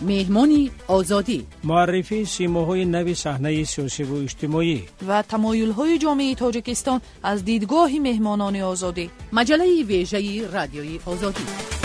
مهمانی آزادی، معرفی سیماهای نو صحنه سیاسی و اجتماعی و تمایل‌های جامعه تاجیکستان از دیدگاه مهمانان آزادی. مجله ویژه رادیوی آزادی.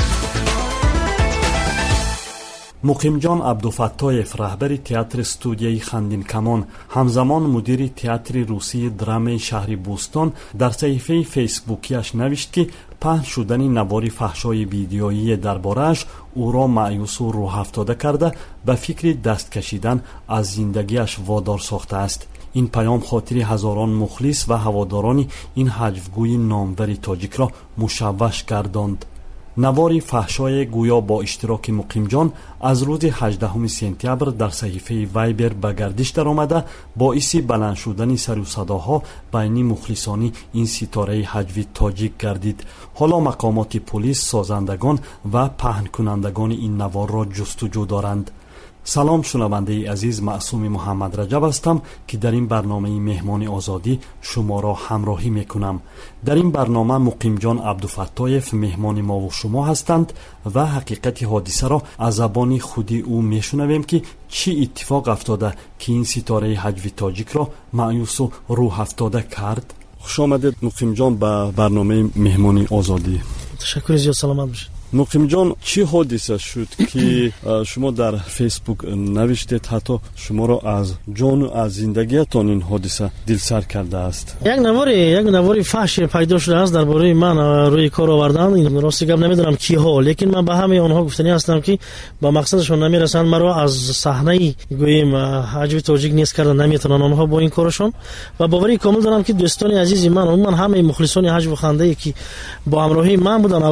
مقیم جان عبدالفتاحیف رهبر تئاتر استودیوی خندین کمان، همزمان مدیر تئاتر روسی درام شهر بوستان، در صفحه فیسبوکیش نوشت که پهن شدن نوار فحشای ویدیویی درباره‌اش او را مایوس و روح افتاده کرده به فکر دست کشیدن از زندگیش وادار ساخته است. این پیام خاطر هزاران مخلص و هواداران این حجوگوی نامور تاجیک را مشوش گرداند. نوار فحشای گویا با اشتراک مقیم جان از روز 18 سپتامبر در صحیفه وایبر به گردش در آمده باعث بلند شدن سر و صداها بین مخلصان این ستاره حجوی تاجیک گردید. حالا مقامات پلیس سازندگان و پهن کنندگان این نوار را جستجو دارند. سلام شنونده عزیز، معصوم محمد رجب هستم که در این برنامه مهمان آزادی شما را همراهی میکنم. در این برنامه مقیم جان عبدالفتاحیف مهمان ما و شما هستند و حقیقت حادثه را از زبان خودی او میشنویم که چی اتفاق افتاده که این ستاره حجوی تاجیک را مایوس و روح افتاده کرد. خوش آمدید مقیم جان به برنامه مهمان آزادی. تشکر زیاد، سلامت باشید. مقیم جان، چی حادثه شد که شما در فیسبوک نوشتید حتی شما را از جان و از زندگیتان این حادثه دل سر کرده است؟ یک نواری فحش پیدا شده است درباره من روی کار آوردن. این راستی گپ نمیدونم کی ها، لیکن من به همه آنها گفتنی هستم که با مقصدشون نمیرسند. مرا از صحنه گویم حجوی تاجیک نیست کردن نمیتونن آنها با این کارشون. و باوری کامل دارم که دوستان عزیز من همه مخلصان حجو خنده که با همراهی من بودن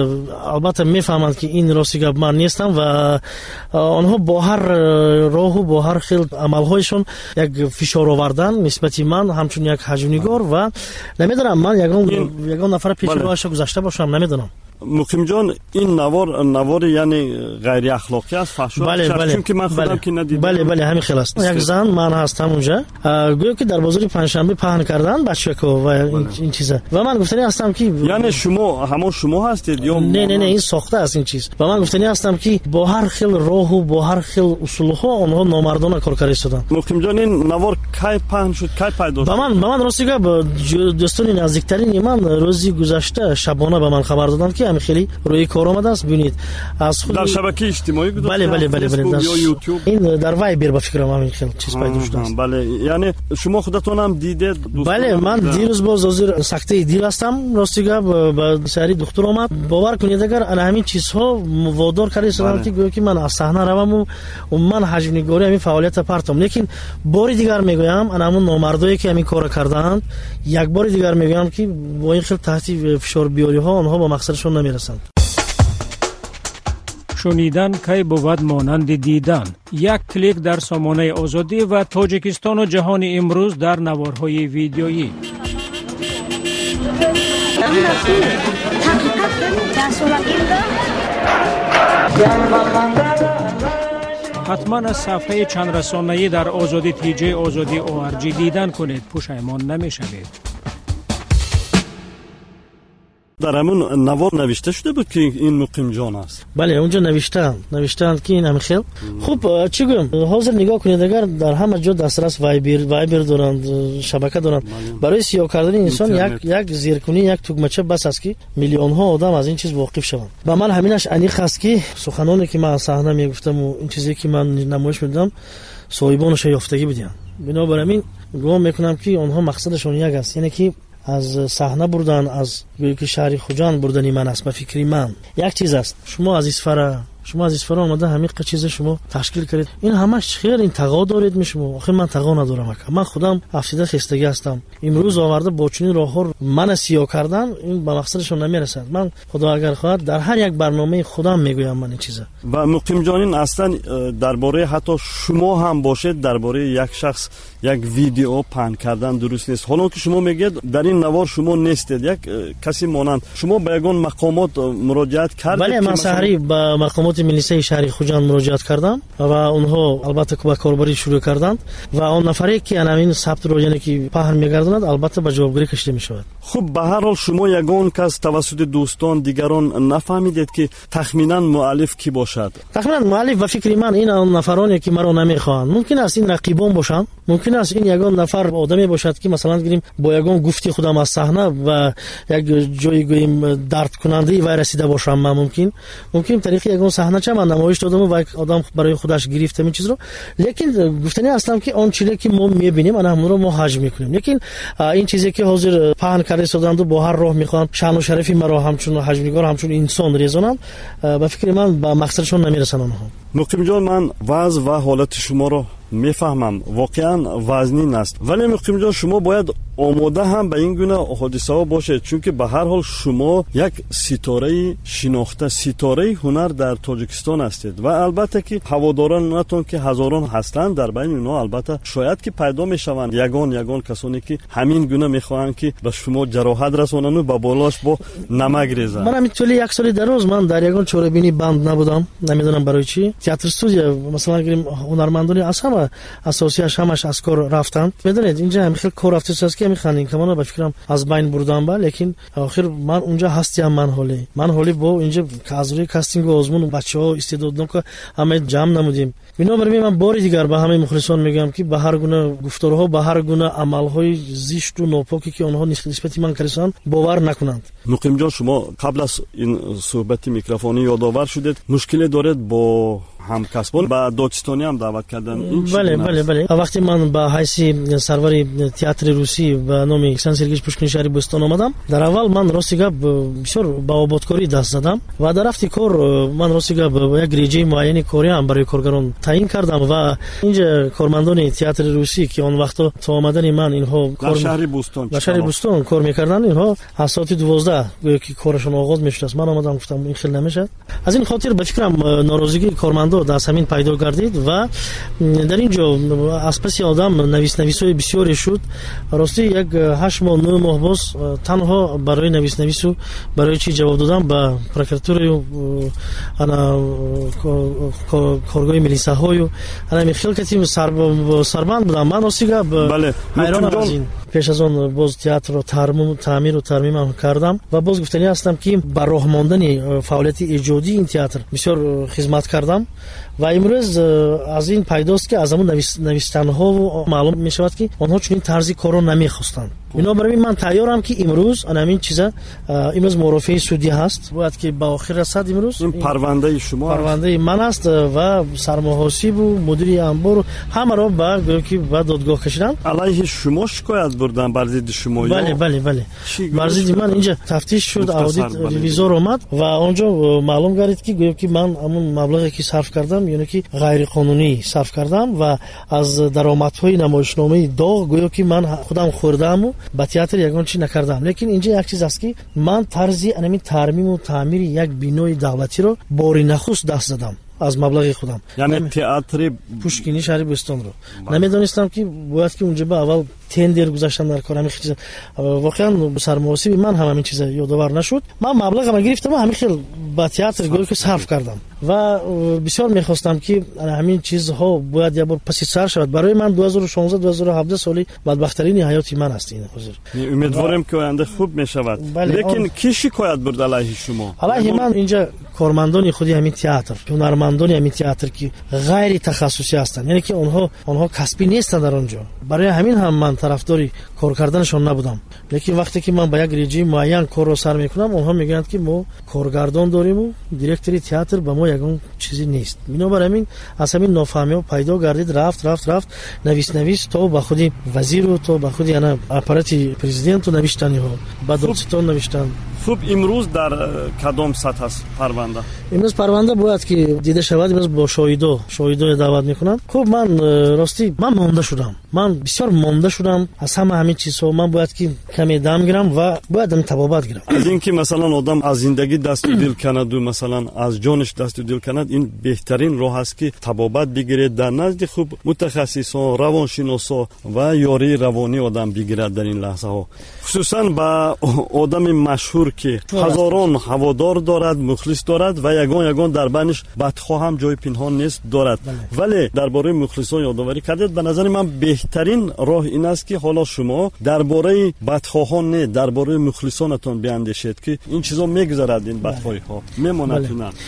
البته میفهمند که این راستی گپ من نیستم و آنها با هر راه و با هر خیل عملهایشون یک فشار آوردن نسبت من همچون یک حجونیگار و نمیدونم من یگان نفر پیش روش گذشته باشم، نمیدونم. مقیم جان، این نوار یعنی غیر اخلاقی است، فحش است، چون که من خودم که ندیدم. بله همین خیلی است. یک زن من هستم اونجا گویا که در بازار پنجشنبه پهن کردن بچه‌ها و این چیزا و من گفتنی هستم که یعنی شما هستید یا نه این ساخته است این چیز. و من گفتنی هستم که با هر خیل راه و با هر خیل اصول ها آنها نامردانه کار کردن. مقیم جان، این نوار کی پهن شد، کی پیدا شد؟ به من راستی که دوستان نزدیکترین من روزی گذشته شبانه به من خبر دادن که خیلی روی کار آمده است. ببینید از خود در شبکه اجتماعی گذاشته. بله یا یوتیوب. این در وایبر به فکرم همین خیلی چیز پیدا شده است. بله، یعنی شما خودتون هم دیدید؟ بله، من دیروز باز حاضر سکته دیر هستم. راستی که با سری دکتر آمد. باور کنید اگر همین چیزها وادار کرده شدن که گویا که من از صحنه روم و من حجم‌نگاری همین فعالیت پرتم. لیکن باری دیگر میگویم همون نامردایی که همین کارو کردند، یک بار دیگر میگویم که با این خیلی تحت فشار بیاری ها آنها با مقصدشون نمیرسند. شنیدن کی بود مانند دیدن. یک کلیک در سامانه آزادی و تاجیکستان و جهان امروز در نوارهای ویدیویی. حتما از صفحه چند رسانه‌ای در آزادی تیجی آزادی ORG دیدن کنید، پشیمان نمی‌شوید. در همون نوار نوشته شده بود که این مقیم جان است. بله، اونجا نوشتند که این هم خیل خوب. چی گویم، حاضر نگاه کنید اگر در همه جا دسترس وایبر دارند، شبکه دارند، برای سیاه کردن انسان یک زیرکنی، یک توگمچه بس است که میلیون ها آدم از این چیز واقف شوند. و من همینش انیق است که سخنانی که من صحنه میگفتم و این چیزی که من نمایش میدم صاحبانش یافتگی بدین. بنابراین من گمان میکنم که آنها مقصدشون یک است، یعنی که از صحنه بردن، از گویا که شهر خوجان بردن من است. به فکری من یک چیز است، شما از اسفر آمده همین چیز شما تشکیل کردید، این همش خیر این تقا دارید می شما. آخه من تقا ندارم، من خودم افسیده خستگی هستم. امروز آورده با چنین راه‌ها من سیاه کردن، این به مقصدشون نمیرسد. من خدا اگر خواهد در هر یک برنامه خودم میگویم من این چیزا. و مقیم جانین اصلا درباره حتی شما هم باشید درباره یک شخص یک ویدیو پهن کردن درست نیست. حالا که شما میگید در این نوار شما نیستید، یک کسی مانند شما به یگان مقامات مراجعت کردید؟ بله، من سحری به مقامات مقامات ملیسه شهر خوجند مراجعت کردم و اونها البته با کاربری شروع کردند و اون نفری که همین ثبت رو یعنی که پهن میگردند البته به جوابگیری کشیده میشود. خب به هر حال شما یگان کس توسط دوستان دیگران نفهمیدید که تخمینا مؤلف کی باشد؟ تخمینا مؤلف و فکر من این اون نفرانی که مرا نمیخوان، ممکن است این رقیبان باشند، ممکن است این یگان نفر آدمی باشد که مثلا گیریم با یگان گفتی خودم از صحنه و یک جایی گویم درد کننده و رسیده باشم. من ممکن طریق یگان صحنه چه من نمایش دادم و یک آدم برای خودش گرفته این چیز رو، لیکن گفتنی هستم که اون چیزی که ما میبینیم انا همون رو ما حجم میکنیم، لیکن این چیزی که حاضر پهن کرده شدند و با هر راه میخوان شأن و شرف مرا همچون حجمگار همچون انسان ریزونند، به فکر من به مقصدشون نمیرسن آنها. مقیم جان من وضع و حالت شما رو میفهمم، واقعا وزنین است، ولی مقیم جان شما باید آماده هم به این گونه حادثه ها باشید، چون که به هر حال شما یک ستاره شناخته، ستاره هنر در تاجیکستان هستید و البته که هوادارانتون که هزاران هستند، در بین اونها البته شاید که پیدا میشوند یگان کسانی که همین گونه میخواهند که به شما جراحت رسانند و به بالاش با نمک ریزند. من همین یک سال در روز من در یگان چوره‌بینی بند نبودم، نمیدونم برای چی. تئاتر استودیو مثلا گیریم هنرمندانی اصلا اساسیش همش از کار رفتند. میدونید اینجا هم خیلی کار رفته است که میخوانین که من به فکرم از بین بردم با، لیکن آخر من اونجا هستم. من حالی با اینجا که از روی کاستینگ و آزمون بچه‌ها استعدادن که همه جمع نمودیم. بنابراین من بار دیگر به همه مخلصان میگم که به هر گونه گفتارها، به هر گونه عملهای زشت و ناپاکی که آنها نسبت من کردند باور نکنند. مقیم جان شما قبل از این صحبت میکروفونی یادآور شدید مشکلی دارید با همکسبان با داچستانی هم دعوت کردن؟ بله. وقتی من به حیث سرور تئاتر روسی به نام الکساندر سرگیچ پوشکین شهر بوستان آمدم، در اول من راستی گپ بسیار با آبادکاری دست زدم و در رفتی کار من راستی گپ یک رژه معینی کاری هم برای کارگران تعیین کردم و اینجا کارمندان تئاتر روسی که اون وقتا تا آمدن من اینها در شهر بوستان کار میکردن، اینها از ساعت 12 که کارشون آغاز میشد. من آمدم گفتم این خیلی نمیشه، از این خاطر به فکرم ناراضگی کارمندان در همین پیدا گردید و در اینجا از پس آدم نویسای بسیاری شد. راستی یک 8 ماه 9 ماه باز تنها برای نویس و برای چی جواب دادم به پروکراتور و انا کارگاه ملیسه های انا خیلی کتیم سربند بودم. من راستی بله حیران از این پیش از اون باز تئاتر رو تعمیر و ترمیم کردم و باز گفتنی هستم که بر راه ماندن فعالیت ایجادی این تئاتر بسیار خدمت کردم و امروز از این پیداست که از همون نویسنده و معلوم می شود که آنها چنین طرزی کارو نمیخواستند. بنابراین من تیارم که امروز همین چیزا امروز مرافعه سودی هست باید که با آخر رسد. امروز این پرونده شما پرونده من است و سرمحاسب و مدیر انبار همه را به دادگاه کشیدن. علیه شما شکایت بردن بر ضد شما؟ بله بر ضد من اینجا تفتیش شد، آدیت ریویزور اومد و اونجا معلوم گردید که گویا که من همون مبلغی که صرف کردم یعنی که غیر قانونی صرف کردم و از درآمدهای نمایشنامه داغ گویا که من خودم خوردم و با تئاتر یگان چی نکردم. لیکن اینجا یک چیز است که من طرزی همین ترمیم و تعمیر یک بینای دولتی رو باری نخست دست زدم از مبلغ خودم، یعنی تئاتر پوشکینی شهر بوستان رو نمیدونستم که باید که اونجا به اول تندر گذاشتم در کارم. خیلی واقعا سرمحاسب من هم همین چیزا یادآور نشد. من مبلغم گرفتم و همین خیلی با تئاتر گویا که صرف کردم و بسیار میخواستم که همین چیزها باید یه بار پس سر شود. برای من 2016 2017 سالی بدبخترین حیاتی من است این حضور. امیدوارم که آینده خوب میشود. لیکن کی شکایت برد علیه شما؟ علیه من اینجا کارمندان خودی همین تئاتر، هنرمندان همین تئاتر که غیر تخصصی هستند، یعنی که آنها کسبی نیستند در اونجا. برای همین هم من طرفداری کار کردنشون نبودم. لیکن وقتی که من با یک رژیم معین کار رو سر میکنم اونها میگن که ما کارگردان داریم و دیرکتوری تئاتر با ما یگان چیزی نیست. بنابراین از همین نافهمی پیدا گردید رفت نویس تو با خودی وزیر و تو با خودی انا اپارات پرزیدنت و نوشتنی ها با دادستان نوشتن. خوب امروز در کدام سطح است پرونده؟ امروز پرونده باید که دیده شود. امروز با شاهدو دعوت میکنن. خب من راستی من مانده شدم. من بسیار مونده شدم از همین چیزها. من باید که کمی دم گیرم و باید تبابت گیرم. از اینکه مثلا آدم از زندگی دست و دل کند و مثلا از جانش دست و دل کند، این بهترین راه است که تبابت بگیرد در نزد خوب متخصصان، روانشناسا و یاری روانی آدم بگیرد در این لحظه ها. خصوصا با آدم مشهور که هزاران هوادار دارد، مخلص دارد و یگان در بینش بدخواه هم جای پنهان نیست دارد. ولی درباره مخلصان یادآوری کردید. به نظر من بهترین راه این است که حالا شما درباره بدخواهان نه، درباره مخلصانتون بیاندیشید که این چیزا میگذرد، این بدخواهی ها میماند.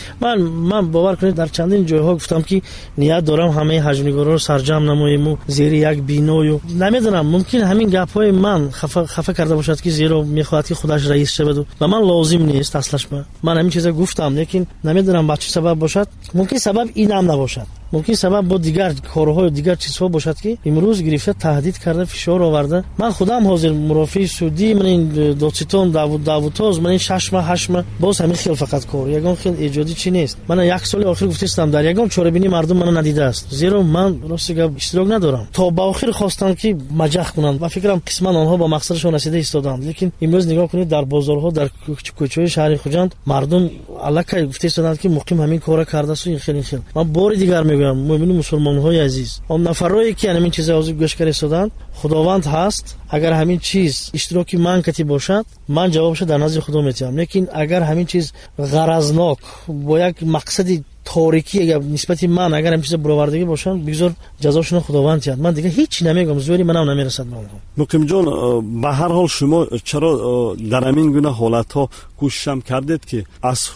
من باور کنید در چندین جایها گفتم که نیت دارم همه حجم‌نگارا رو سرجم نمایم و زیر یک بینو. نمیدونم ممکن همین گپ‌های من خفه کرده باشد که زیرا میخواهد که خودش رئیس شود و من لازم نیست اصلش. من همین چیزا گفتم، لیکن نمیدونم با چه سبب باشد. ممکن سبب این هم نباشد، ممکن سبب با دیگر کارهای دیگر چیزها باشد که امروز گرفته تهدید کرده، فشار آورده. من خودم حاضر مرافع سعودی، من این داوطلبان داوطاز، من این 6 ماه 8 ماه باز همین خیل فقط کار یگان خیل ایجادی چی نیست. من یک سال آخر گفتم در یگان چاره‌بینی مردم منو ندیده است، زیرا من راستی اشتراک ندارم. تا با آخر خواستن که مجخ کنند و فکرم قسما آنها با مقصدشون رسیده ایستادند. لیکن امروز نگاه کنید در بازارها، در کوچه‌های شهر خوجند مردم الکی گفته ایستادند که مقیم همین کارا کرده است. این خیلی من بار دیگر میگم مومنین مسلمان‌های عزیز، اون نفرایی که همین چیزا از گوش کرده ایستادند، خداوند هست. اگر همین چیز اشتراکی من کتی باشد، من جوابش در نزد خدا میتونم. لیکن اگر همین چیز غرضناک با یک مقصدی تاریکی اگر نسبت من اگر همین چیز برآوردگی باشن، بگذار جزاشون خداوند یاد. من دیگه هیچ نمیگم، زوری منم نمیرسد. مقیم جان، به هر حال شما چرا در همین گونه حالت‌ها کوشش کردید که از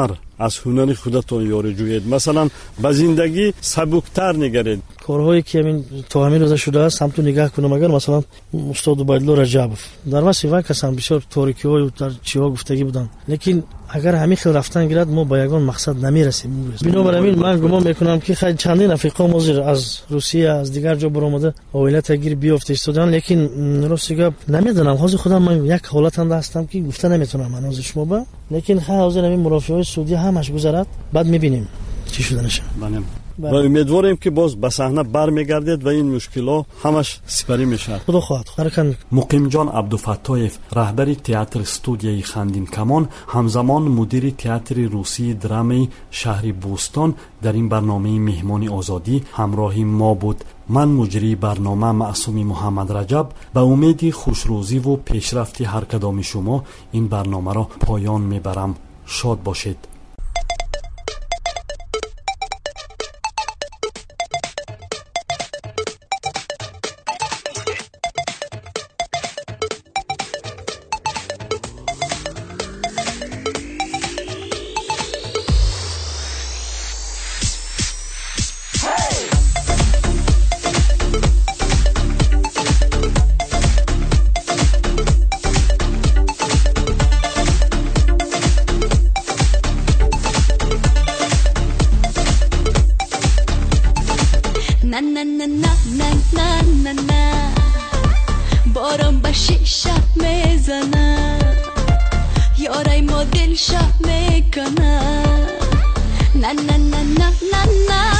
هنر خودتون یاری جویید؟ مثلا به زندگی سبکتر نگرید. کارهایی که همین تا همین روز شده است هم تو نگاه کنم. اگر مثلا استاد عبیدالله رجبов در واسه کسان بسیار تاریکی‌های در چیها گفتگی بودن، لیکن اگر همین خیلی رفتن گیرد ما با یگان مقصد نمیرسیم. بنابراین من گمان میکنم که خیلی چندین افریقا مازیر از روسیه از دیگر جا برآمده اویلت گیر بیافته استودن، لیکن راستی گپ نمیدونم. حاضر خودم من یک حالت اند هستم که گفته نمیتونم من از شما با، لیکن حاضر همین مرافعای سعودی همش گذرد، بعد میبینیم چی شده نشه. و امیدواریم که باز به صحنه برمیگردید و این مشکلات همش سپری میشه. خدا خواهد. مقیم جان عبدالفتایف، رهبر تئاتر استودیوی خندین کمان، همزمان مدیر تئاتر روسی درام شهر بوستان، در این برنامه مهمان آزادی همراه ما بود. من مجری برنامه معصوم محمد رجب به امید خوشروزی و پیشرفت هر کدام شما این برنامه را پایان میبرم. شاد باشید. باران به شیشه میزنه، یارای ما دل شب میکنه. نه نه نه نه نه نه